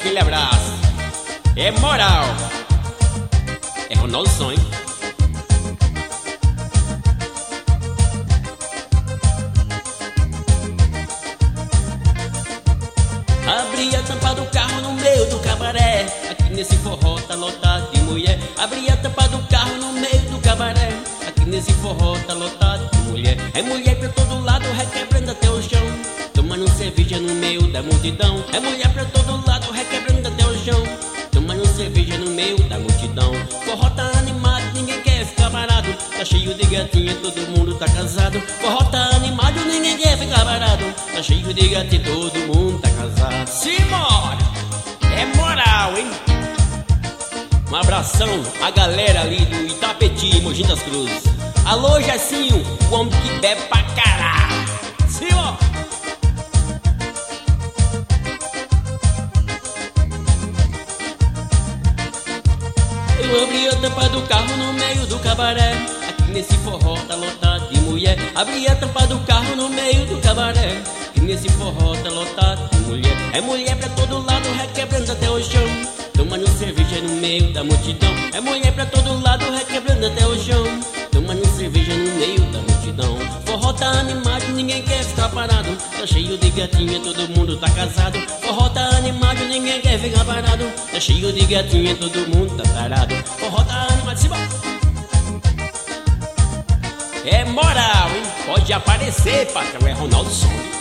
aquele abraço. É moral. É Ronaldo Sonho. Abri a tampa do carro no meio do cabaré. Aqui nesse forró tá lotado de mulher. Abri a tampa do carro no meio do cabaré. Aqui nesse forró tá lotado de mulher. É mulher pra todo lado, requebrando até o chão, tomando cerveja no meio da multidão. É mulher pra todo lado, requebrando até o chão, tomando cerveja no meio da multidão. Forró tá animado, ninguém quer ficar parado. Tá cheio de gatinha, todo mundo tá casado. Forró tá animado, ninguém quer ficar parado. Tá cheio de gatinha, todo mundo tá casado. Simbora! É moral, hein? Um abração a galera ali do Itapetí, Mogi das Cruzes. Alô, Jessinho, o homem que bebe pra caralho. Simbora! Eu abri a tampa do carro no meio do cabaré. Aqui nesse forró tá lotado de mulher. Abri a tampa do carro no meio do cabaré. Aqui nesse forró tá lotado de mulher. É mulher pra todo lado, requebrando até o chão, tomando cerveja no meio da multidão. É mulher pra todo lado, requebrando até o chão, tomando cerveja no meio da multidão. Forró tá animado, ninguém quer ficar parado. Tá cheio de gatinha, todo mundo tá casado. Forró tá animado, ninguém quer ficar parado. Tá cheio de gatinha, todo mundo tá tarado. Forró tá animado, se é moral, hein? Pode aparecer, patrão, é Ronaldo Sonho.